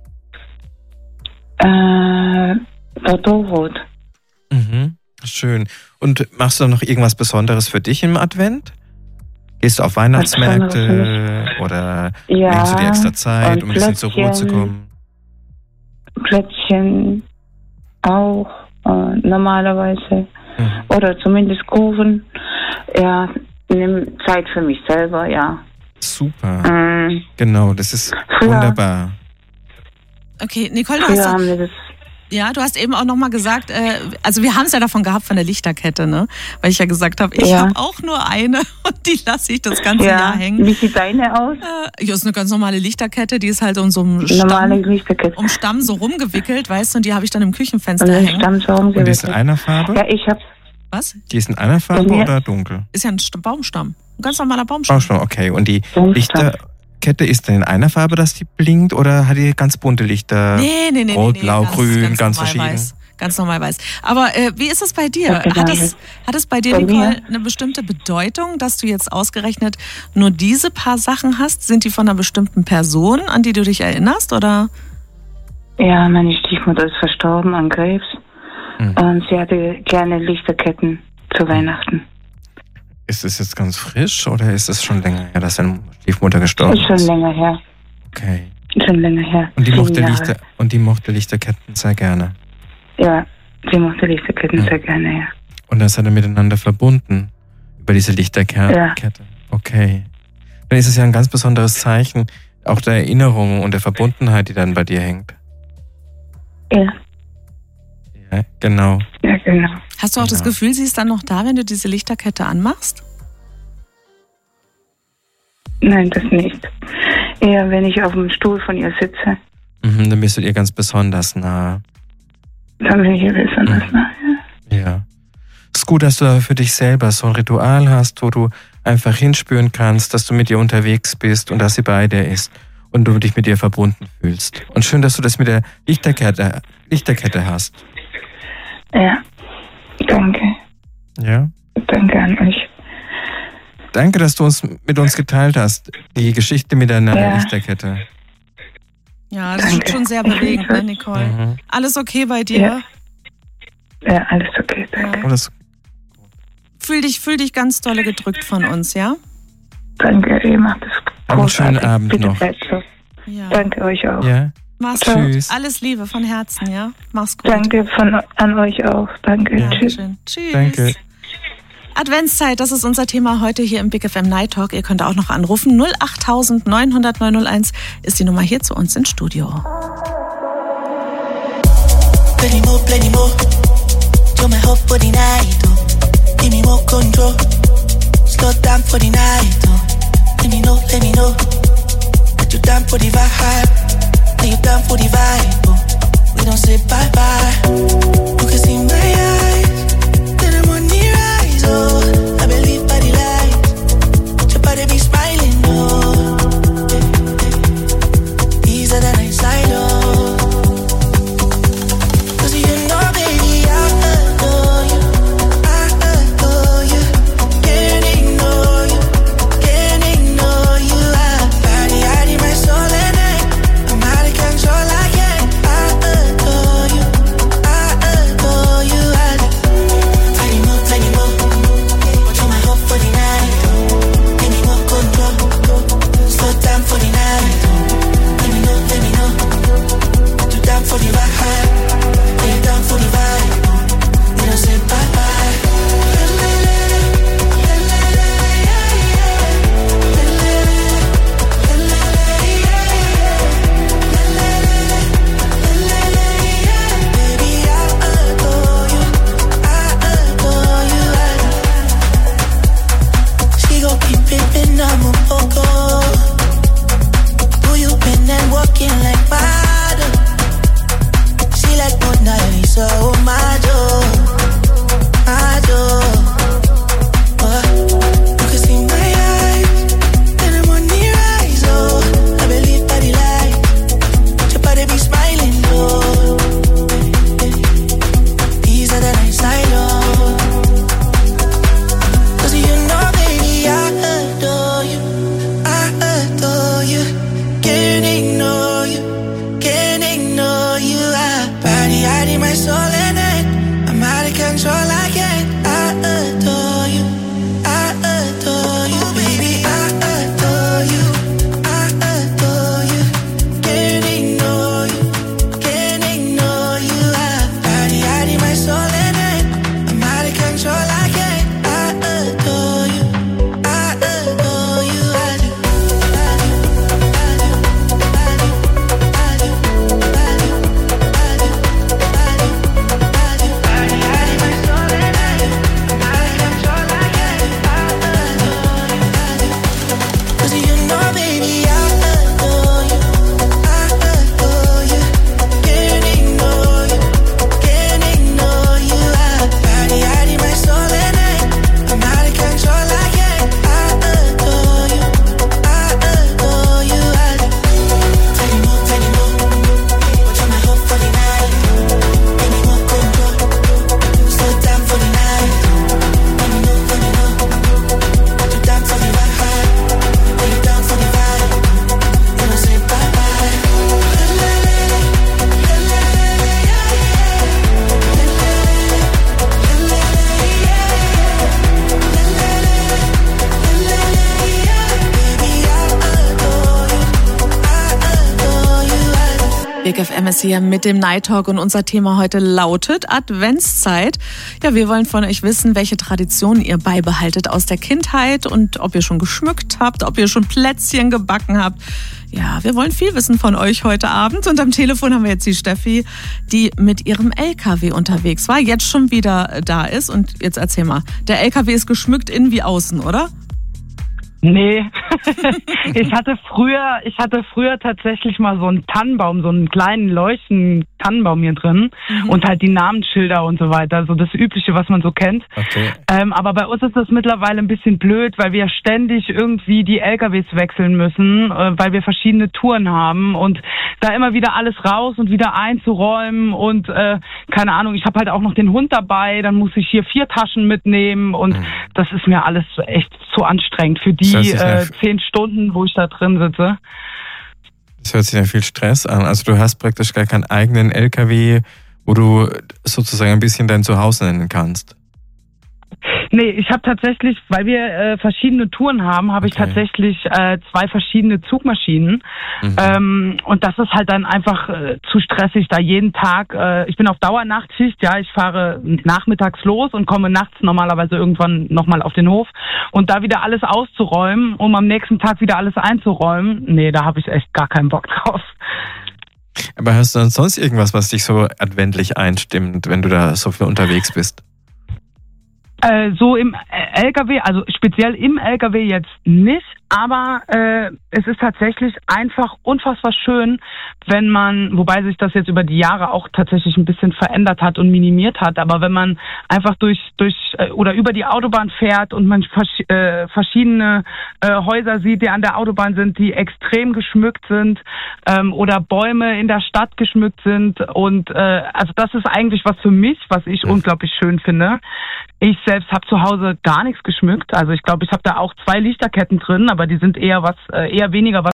Äh, Bordeaux-Rot. Mhm, schön. Und machst du noch irgendwas Besonderes für dich im Advent? Gehst du auf Weihnachtsmärkte oder ja, nimmst du dir extra Zeit, um ein bisschen zur Ruhe zu kommen? Plätzchen auch äh, normalerweise. Mhm. Oder zumindest Kuchen. Ja, nimm Zeit für mich selber, ja. Super. Mhm. Genau, das ist Früher. wunderbar. Okay, Nicole, du Früher hast, haben wir das ja, du hast eben auch nochmal gesagt, äh, also wir haben es ja davon gehabt von der Lichterkette, ne? Weil ich ja gesagt habe, ich ja. habe auch nur eine und die lasse ich das ganze ja. Jahr hängen. Wie sieht deine aus? Äh, ja, ist eine ganz normale Lichterkette, die ist halt um so einem Normale Stamm, um Stamm so rumgewickelt, weißt du, und die habe ich dann im Küchenfenster und hängen. Stamm so und die ist in einer Farbe? Ja, ich habe. Was? Die ist in einer Farbe oder dunkel? Ist ja ein St- Baumstamm. Ein ganz normaler Baumstamm. Baumstamm, okay. Und die Baumstamm. Lichterkette ist dann in einer Farbe, dass die blinkt, oder hat die ganz bunte Lichter? Nee, nee, nee. Rot, nee, nee, blau, ganz, grün, ganz, ganz normal verschieden. Weiß. Ganz normal weiß. Aber äh, wie ist es bei dir? Okay, hat, es, hat es bei dir, bei Nicole, mir? eine bestimmte Bedeutung, dass du jetzt ausgerechnet nur diese paar Sachen hast? Sind die von einer bestimmten Person, an die du dich erinnerst, oder? Ja, meine Stiefmutter ist verstorben an Krebs. Mhm. Und sie hatte gerne Lichterketten zu Weihnachten. Ist es jetzt ganz frisch oder ist es schon länger her, dass deine Stiefmutter gestorben ist? Ist schon länger her. Okay. Schon länger her. Und die, mochte Jahre. Lichter, und die mochte Lichterketten sehr gerne? Ja, sie mochte Lichterketten ja. sehr gerne, ja. Und das hat er miteinander verbunden, über diese Lichterkette? Ja. Okay. Dann ist es ja ein ganz besonderes Zeichen, auch der Erinnerung und der Verbundenheit, die dann bei dir hängt. Ja. Ja, genau. Ja, genau. Hast du auch genau. das Gefühl, sie ist dann noch da, wenn du diese Lichterkette anmachst? Nein, das nicht. Eher, wenn ich auf dem Stuhl von ihr sitze. Mhm, dann bist du ihr ganz besonders nah. Dann bin ich ihr besonders mhm. nah, ja. Ja. Es ist gut, dass du da für dich selber so ein Ritual hast, wo du einfach hinspüren kannst, dass du mit ihr unterwegs bist und dass sie bei dir ist und du dich mit ihr verbunden fühlst. Und schön, dass du das mit der Lichterkette, Lichterkette hast. Ja, danke. Ja? Danke an euch. Danke, dass du uns mit uns geteilt hast, die Geschichte mit deiner ja. Lichterkette. Ja, das Danke. Ist schon sehr bewegend, ne, Nicole? Mhm. Alles okay bei dir? Ja, ja alles okay, danke. Alles fühl dich, fühl dich ganz dolle gedrückt von uns, ja? Danke, ihr macht es großartig. Einen schönen Abend Bitte noch. So. Ja. Danke euch auch. Ja. Mach's Ciao. gut. Alles Liebe von Herzen, ja? Mach's gut. Danke von, an euch auch. Danke. Ja. Tschüss. Tschüss. Danke. Adventszeit, das ist unser Thema heute hier im Big F M Night Talk. Ihr könnt auch noch anrufen. null acht neun null null neun null eins ist die Nummer hier zu uns ins Studio. Plenty more, plenty more. You're my hope for the night, oh. Give me more control. Slow down for the night, oh. Let me know, let me know. That you down for the vibe. Are you down for the vibe, oh. We don't say bye-bye. You can see my eyes. Then I'm on the rise, oh. I believe by the light. Your body be smiling, oh. These are the nights I know. You Big F M ist hier mit dem Night Talk und unser Thema heute lautet Adventszeit. Ja, wir wollen von euch wissen, welche Traditionen ihr beibehaltet aus der Kindheit und ob ihr schon geschmückt habt, ob ihr schon Plätzchen gebacken habt. Ja, wir wollen viel wissen von euch heute Abend und am Telefon haben wir jetzt die Steffi, die mit ihrem L K W unterwegs war, jetzt schon wieder da ist und jetzt erzähl mal, der L K W ist geschmückt innen wie außen, oder? Nee, ich hatte früher, ich hatte früher tatsächlich mal so einen Tannenbaum, so einen kleinen leuchtenden Tannenbaum hier drin mhm. und halt die Namensschilder und so weiter, so das Übliche, was man so kennt. Okay. Ähm, aber bei uns ist das mittlerweile ein bisschen blöd, weil wir ständig irgendwie die L K Ws wechseln müssen, äh, weil wir verschiedene Touren haben und da immer wieder alles raus und wieder einzuräumen und äh, keine Ahnung, ich habe halt auch noch den Hund dabei, dann muss ich hier vier Taschen mitnehmen und mhm. das ist mir alles echt zu anstrengend für die Die äh, zehn Stunden, wo ich da drin sitze. Das hört sich ja viel Stress an. Also du hast praktisch gar keinen eigenen L K W, wo du sozusagen ein bisschen dein Zuhause nennen kannst. Nee, ich habe tatsächlich, weil wir äh, verschiedene Touren haben, habe okay. ich tatsächlich äh, zwei verschiedene Zugmaschinen. Mhm. Ähm, und das ist halt dann einfach äh, zu stressig, da jeden Tag, äh, ich bin auf Dauernachtschicht, ja, ich fahre nachmittags los und komme nachts normalerweise irgendwann nochmal auf den Hof. Und da wieder alles auszuräumen, um am nächsten Tag wieder alles einzuräumen, nee, da habe ich echt gar keinen Bock drauf. Aber hast du dann sonst irgendwas, was dich so adventlich einstimmt, wenn du da so viel unterwegs bist? Äh, so im L K W, also speziell im L K W jetzt nicht, aber äh, es ist tatsächlich einfach unfassbar schön, wenn man, wobei sich das jetzt über die Jahre auch tatsächlich ein bisschen verändert hat und minimiert hat, aber wenn man einfach durch durch äh, oder über die Autobahn fährt und man vers- äh, verschiedene äh, Häuser sieht, die an der Autobahn sind, die extrem geschmückt sind ähm, oder Bäume in der Stadt geschmückt sind und äh, also das ist eigentlich was für mich, was ich mhm. unglaublich schön finde. Ich selbst habe zu Hause gar nichts geschmückt. Also ich glaube, ich habe da auch zwei Lichterketten drin, aber die sind eher was, äh, eher weniger was